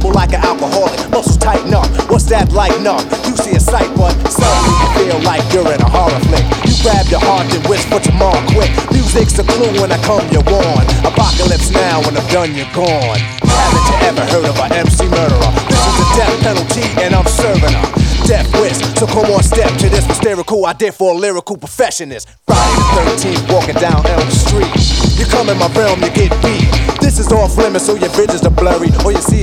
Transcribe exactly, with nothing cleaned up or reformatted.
Stumble like an alcoholic, muscles tighten up. What's that like numb? You see a sight, but suddenly you feel like you're in a horror flick. You grab your heart and wish for tomorrow quick. Music's a clue when I come, you're warned. Apocalypse now, when I'm done, you're gone. Haven't you ever heard of an M C murderer? This is a death penalty and I'm serving her death wish. So come on, step to this hysterical I did for a lyrical perfectionist. Friday the thirteenth, walking down Elm Street. You come in my realm, you get beat. This is off limits, so your visions are blurry, or you see